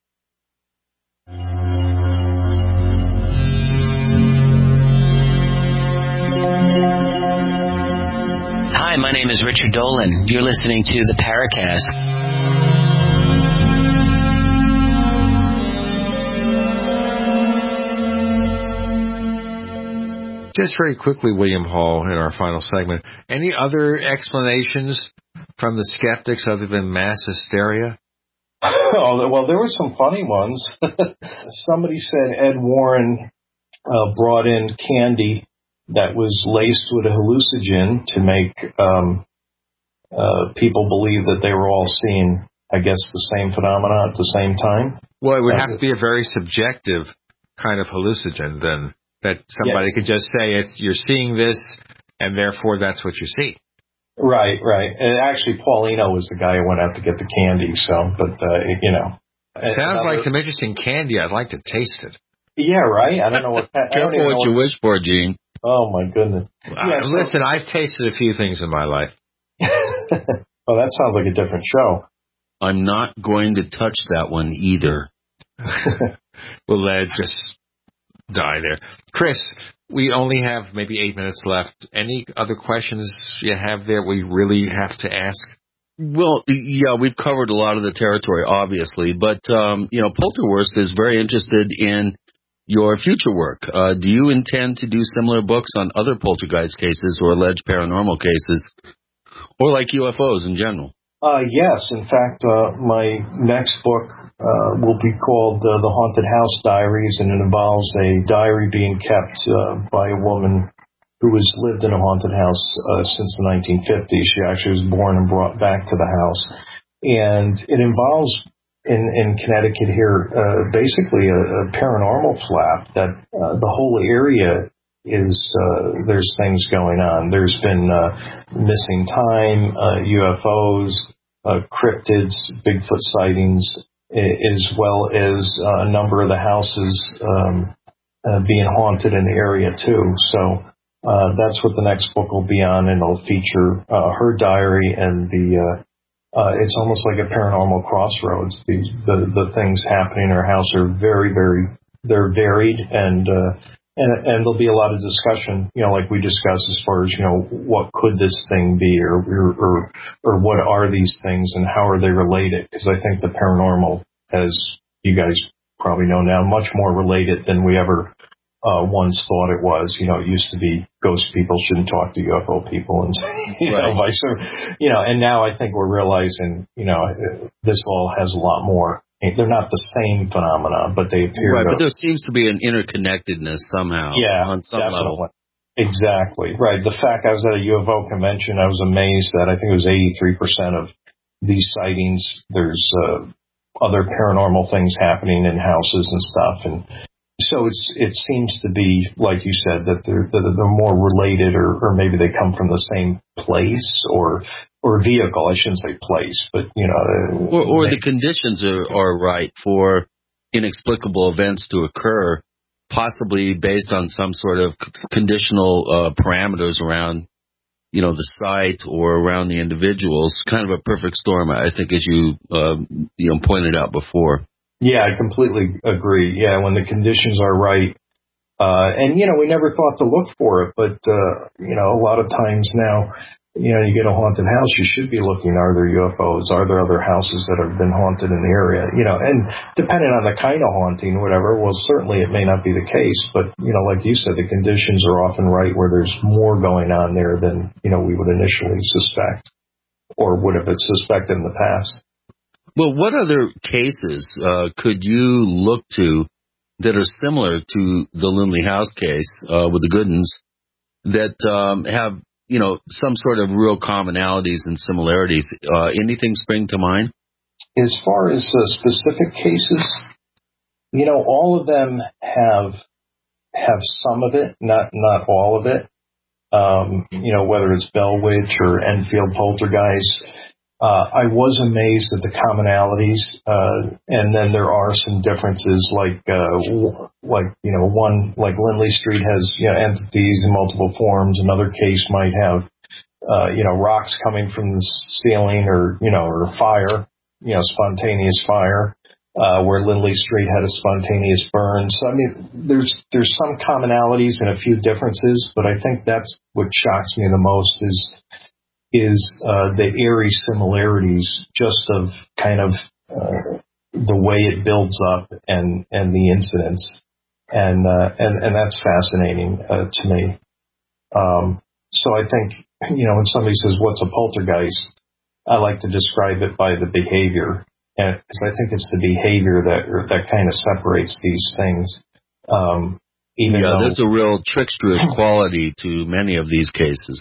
Hi, my name is Richard Dolan. You're listening to the Paracast. Just very quickly, William Hall, in our final segment, any other explanations from the skeptics other than mass hysteria? Oh, well, there were some funny ones. Somebody said Ed Warren uh, brought in candy that was laced with a hallucinogen to make um, uh, people believe that they were all seeing, I guess, the same phenomena at the same time. Well, it would that have to be a very subjective kind of hallucinogen, then, that somebody yes. could just say, it's, you're seeing this, and therefore that's what you see. Right, right. And actually, Paulino was the guy who went out to get the candy, so, but, uh, you know. Sounds another, like some interesting candy. I'd like to taste it. Yeah, right? I don't know what... I Careful what you wish for, Gene. Oh, my goodness. Uh, yeah, so, listen, I've tasted a few things in my life. Well, that sounds like a different show. I'm not going to touch that one either. We'll let it just die there. Chris, we only have maybe eight minutes left. Any other questions you have there we really have to ask? Well, yeah, we've covered a lot of the territory, obviously, but, um, you know, Polterwurst is very interested in your future work. Uh, do you intend to do similar books on other poltergeist cases or alleged paranormal cases, or like U F Os in general? Uh, yes. In fact, uh, my next book uh, will be called uh, The Haunted House Diaries, and it involves a diary being kept uh, by a woman who has lived in a haunted house uh, since the nineteen fifties. She actually was born and brought back to the house. And it involves, in, in Connecticut here, uh, basically a, a paranormal flap that uh, the whole area is, uh, there's things going on. There's been uh, missing time, uh, U F Os, uh, cryptids, Bigfoot sightings, as well as uh, a number of the houses um, uh, being haunted in the area too. So uh, that's what the next book will be on, and it'll feature uh, her diary and the. Uh, uh, it's almost like a paranormal crossroads. The, the the things happening in her house are very, very. They're varied, and uh, and and there'll be a lot of discussion. You know, like we discussed as far as, you know, what could this thing be, or or or, or what are these things, and how are they related? Because I think the paranormal, as you guys probably know now, much more related than we ever uh, once thought it was. You know, it used to be ghost people shouldn't talk to U F O people, and you right. know, vice versa. You know, and now I think we're realizing, you know, this all has a lot more they're not the same phenomena, but they appear right. to, but there seems to be an interconnectedness somehow. Yeah, on some definitely. level. Exactly right. The fact I was at a U F O convention, I was amazed that I think it was eighty-three percent of these sightings. There's uh, other paranormal things happening in houses and stuff, and so it's it seems to be like you said that they're that they're more related, or, or maybe they come from the same place or or vehicle. I shouldn't say place, but you know, or, or they, the conditions are, are right for inexplicable events to occur, possibly based on some sort of conditional uh, parameters around, you know, the site or around the individuals. Kind of a perfect storm, I think, as you uh, you know pointed out before. Yeah, I completely agree. Yeah, when the conditions are right. Uh, and, you know, we never thought to look for it, but, uh, you know, a lot of times now, you know, you get a haunted house, you should be looking, are there U F Os? Are there other houses that have been haunted in the area? You know, and depending on the kind of haunting, whatever, well, certainly it may not be the case, but, you know, like you said, the conditions are often right where there's more going on there than, you know, we would initially suspect or would have suspected in the past. Well, what other cases uh, could you look to that are similar to the Lindley House case uh, with the Goodins that um, have, you know, some sort of real commonalities and similarities? Uh, anything spring to mind? As far as uh, specific cases, you know, all of them have have some of it, not not all of it. Um, you know, whether it's Bell Witch or Enfield Poltergeist. Uh, I was amazed at the commonalities, uh, and then there are some differences, like, uh, like, you know, one, like Lindley Street has, you know, entities in multiple forms. Another case might have, uh, you know, rocks coming from the ceiling or, you know, or fire, you know, spontaneous fire, uh, where Lindley Street had a spontaneous burn. So, I mean, there's, there's some commonalities and a few differences, but I think that's what shocks me the most is, is uh, the eerie similarities just of kind of uh, the way it builds up and, and the incidents. And, uh, and, and that's fascinating uh, to me. Um, so I think, you know, when somebody says, what's a poltergeist? I like to describe it by the behavior. And because I think it's the behavior that, that kind of separates these things. Um, even yeah, though, there's a real tricksterous quality to many of these cases.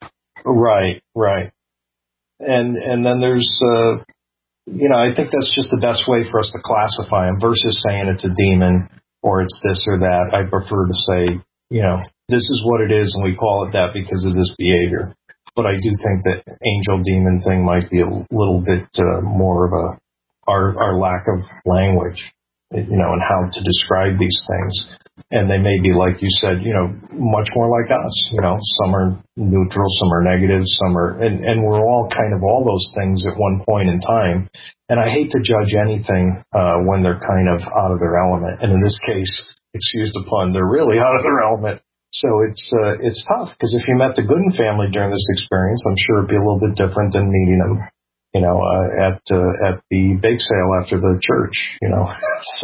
Right, right. And and then there's, uh, you know, I think that's just the best way for us to classify them versus saying it's a demon or it's this or that. I prefer to say, you know, this is what it is and we call it that because of this behavior. But I do think that angel demon thing might be a little bit uh, more of a, our, our lack of language, you know, and how to describe these things. And they may be, like you said, you know, much more like us. You know, some are neutral, some are negative, some are, and, and we're all kind of all those things at one point in time. And I hate to judge anything uh, when they're kind of out of their element. And in this case, excuse the pun, they're really out of their element. So it's uh, it's tough because if you met the Gooden family during this experience, I'm sure it'd be a little bit different than meeting them, you know, uh, at uh, at the bake sale after the church, you know. So,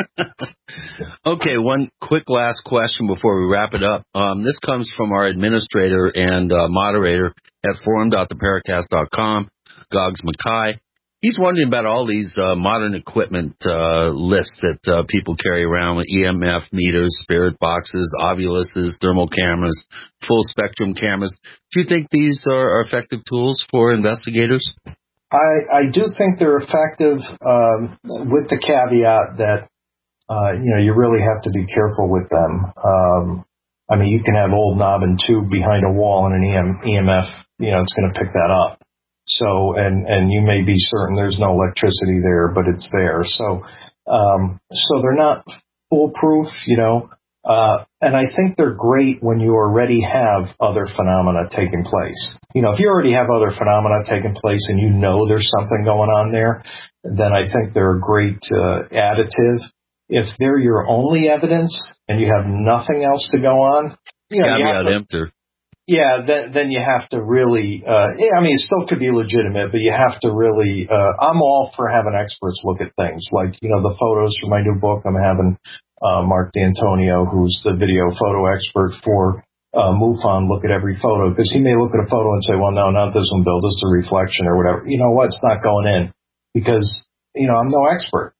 okay, one quick last question before we wrap it up. Um, this comes from our administrator and uh, moderator at forum dot the paracast dot com, Gogs Mackay. He's wondering about all these uh, modern equipment uh, lists that uh, people carry around with E M F meters, spirit boxes, ovuluses, thermal cameras, full spectrum cameras. Do you think these are, are effective tools for investigators? I, I do think they're effective, um, with the caveat that, uh, you know, you really have to be careful with them. Um, I mean, you can have old knob and tube behind a wall and an E M, E M F, you know, it's going to pick that up. So, and, and you may be certain there's no electricity there, but it's there. So, um, so they're not foolproof, you know, uh, and I think they're great when you already have other phenomena taking place. You know, if you already have other phenomena taking place and you know there's something going on there, then I think they're a great, uh, additive. If they're your only evidence and you have nothing else to go on, you know, you have to, empty. Yeah, then then you have to really, uh, I mean, it still could be legitimate, but you have to really, uh, I'm all for having experts look at things. Like, you know, the photos for my new book, I'm having uh, Mark D'Antonio, who's the video photo expert for uh, MUFON, look at every photo. Because he may look at a photo and say, well, no, not this one, Bill, this is a reflection or whatever. You know what? It's not going in. Because, you know, I'm no expert.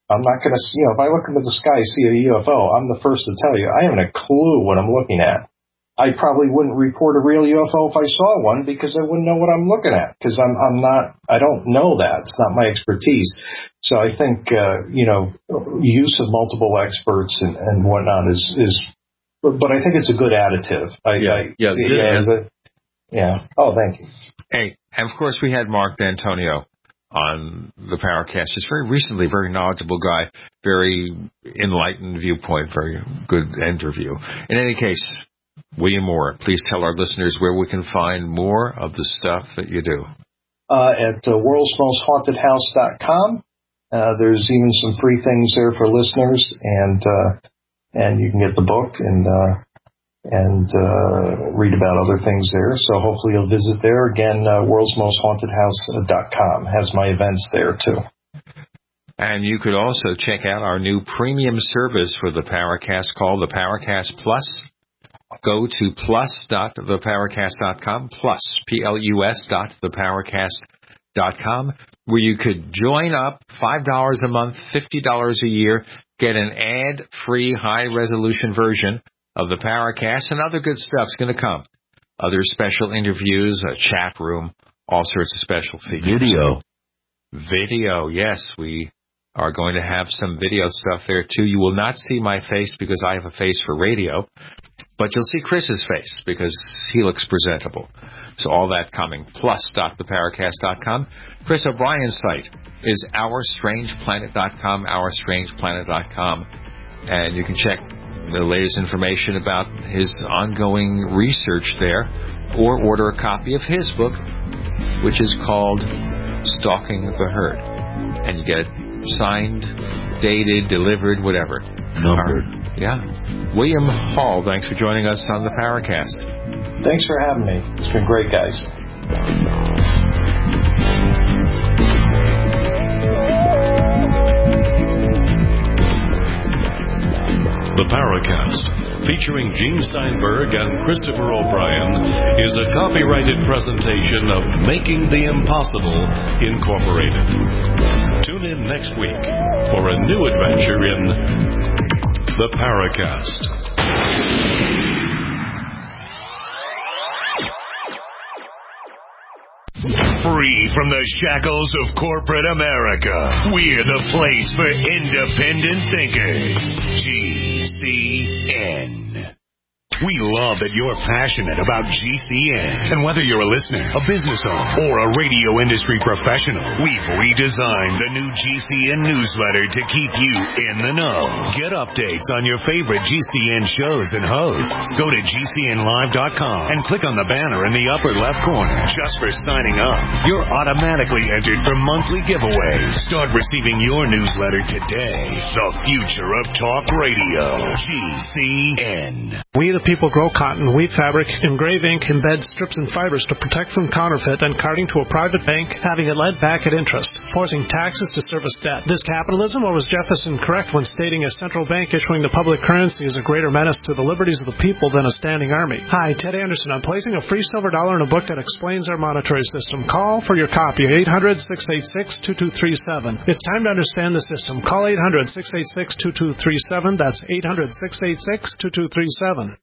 I'm not going to, you know, if I look into the sky, see a U F O, I'm the first to tell you, I haven't a clue what I'm looking at. I probably wouldn't report a real U F O if I saw one because I wouldn't know what I'm looking at because I'm, I'm not, I don't know that. It's not my expertise. So I think, uh, you know, use of multiple experts and, and whatnot is, is, but I think it's a good additive. I, yeah, I, yeah, good yeah, ad- a, yeah. Oh, thank you. Hey, and of course we had Mark D'Antonio on the Paracast. Just very recently, very knowledgeable guy, very enlightened viewpoint, very good interview. In any case, William Moore, please tell our listeners where we can find more of the stuff that you do. Uh, at uh, worlds most haunted house dot com. Uh, there's even some free things there for listeners, and uh, and you can get the book and uh, and uh, read about other things there. So hopefully you'll visit there. Again, uh, worlds most haunted house dot com has my events there, too. And you could also check out our new premium service for the Paracast called the Paracast Plus. Go to plus dot the paracast dot com, plus, P L U S dot the paracast dot com, where you could join up five dollars a month, fifty dollars a year, get an ad-free high-resolution version of the Paracast, and other good stuff's going to come. Other special interviews, a chat room, all sorts of special features. Video. Video, yes. We are going to have some video stuff there, too. You will not see my face because I have a face for radio, but you'll see Chris's face because he looks presentable. So all that coming. plus dot the paracast dot com. Chris O'Brien's site is our strange planet dot com, our strange planet dot com. And you can check the latest information about his ongoing research there, or order a copy of his book, which is called Stalking the Herd. And you get it signed, dated, delivered, whatever. Numbered. Our, yeah. William Hall, thanks for joining us on the Paracast. Thanks for having me. It's been great, guys. The Paracast, featuring Gene Steinberg and Christopher O'Brien, is a copyrighted presentation of Making the Impossible, Incorporated. Tune in next week for a new adventure in The Paracast. Free from the shackles of corporate America, we're the place for independent thinkers. G C N. We love that you're passionate about G C N. And whether you're a listener, a business owner, or a radio industry professional, we've redesigned the new G C N newsletter to keep you in the know. Get updates on your favorite G C N shows and hosts. Go to G C N live dot com and click on the banner in the upper left corner. Just for signing up, you're automatically entered for monthly giveaways. Start receiving your newsletter today. The future of talk radio. G C N. We the people grow cotton, weave fabric, engrave ink, embed strips and fibers to protect from counterfeit and carting to a private bank, having it lent back at interest, forcing taxes to service debt. This capitalism, or was Jefferson correct when stating a central bank issuing the public currency is a greater menace to the liberties of the people than a standing army? Hi, Ted Anderson. I'm placing a free silver dollar in a book that explains our monetary system. Call for your copy, eight hundred, six eight six, two two three seven. It's time to understand the system. Call eight hundred, six eight six, two two three seven. That's eight hundred, six eight six, two two three seven.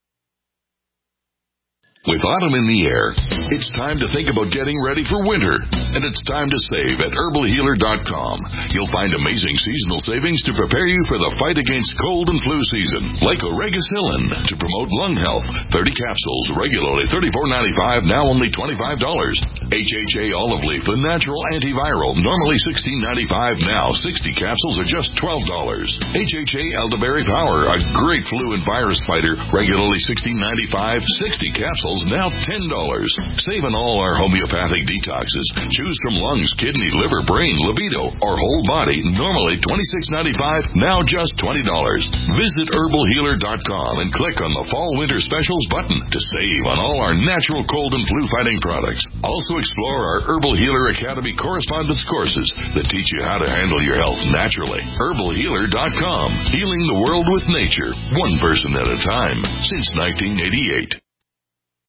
With autumn in the air, it's time to think about getting ready for winter. And it's time to save at herbal healer dot com. You'll find amazing seasonal savings to prepare you for the fight against cold and flu season. Like Oregacillin to promote lung health. thirty capsules, regularly thirty-four ninety-five, now only twenty-five dollars. H H A Olive Leaf, the natural antiviral, normally sixteen ninety-five, now sixty capsules are just twelve dollars. H H A Elderberry Power, a great flu and virus fighter, regularly sixteen ninety-five, sixty capsules, now ten dollars. Save on all our homeopathic detoxes. Choose from lungs, kidney, liver, brain, libido, or whole body. Normally twenty-six ninety-five, now just twenty dollars. Visit herbal healer dot com and click on the Fall Winter Specials button to save on all our natural cold and flu fighting products. Also explore our Herbal Healer Academy correspondence courses that teach you how to handle your health naturally. herbal healer dot com. Healing the world with nature, one person at a time, since nineteen eighty-eight.